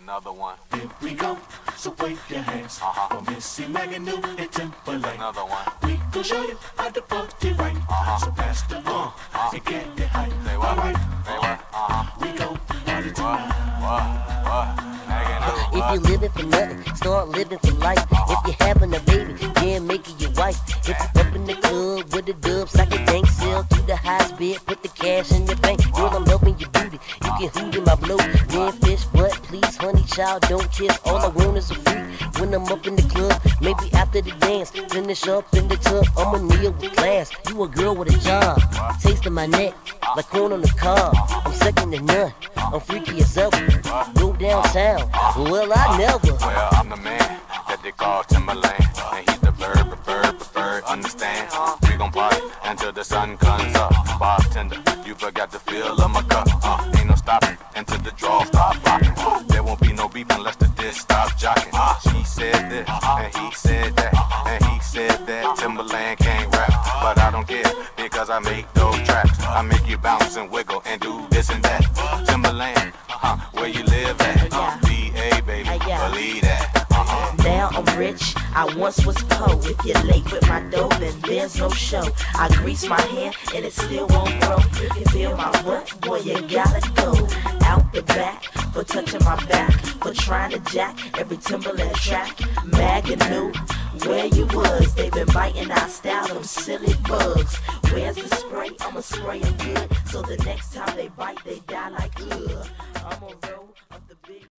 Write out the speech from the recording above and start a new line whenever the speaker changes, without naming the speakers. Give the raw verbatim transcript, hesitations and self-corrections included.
Another one.
Here we go, so wave your hands
Uh-huh.
for Missy Magoo and Timberlake.
Another one.
We gon' show you how to party right.
Uh-huh.
So pass the ball
Uh-huh.
and get it hype.
Say what?
Alright,
Say what? Uh-huh.
we gon' party
What?
tonight.
What? What? Magoo,
If
what?
you living for nothing, start living for life. If you having a baby, then make it your wife. If you up in the club with the dubs, like a bank sell to the highest bid, put the cash in your bank. Girl, I'm helping you booty. You can hoot in my blow, then fish, but please, honey, child, don't kiss. All I want is a freak when I'm up in the club. Maybe after the dance, finish up in the tub. I'm a Neil with class. You a girl with a job, tasting my neck like corn on the cob. I'm second to none. I'm freaky as ever. Go downtown. Well, I never.
Well, I'm the man that they call Timberland, and he's the bird, the bird, the bird. Understand? We gon' party until the sun comes up. Bartender, you forgot the feel of my cup. Uh, ain't no stopping until the draw stop rocking. There won't be no beef unless the disc stop jocking. She said this, and he said that, and he said that Timberland can't rap, but I don't care because I make those tracks. I make you bounce and wiggle and do this and that. Timberland, uh, where you live at? Uh, B A baby, believe that. Uh-huh.
Now I'm rich, I once was poor. If you're late with my dough, then there's no show. I grease my hair and it still won't grow. If you feel my butt, boy, you gotta go. Out the back, for touching my back, for trying to jack every Timberland track. Magoo, where you was, they been biting our style, them silly bugs. Where's the spray? I'ma spray 'em good, so the next time they bite, they die like ugh. I'ma roll up the big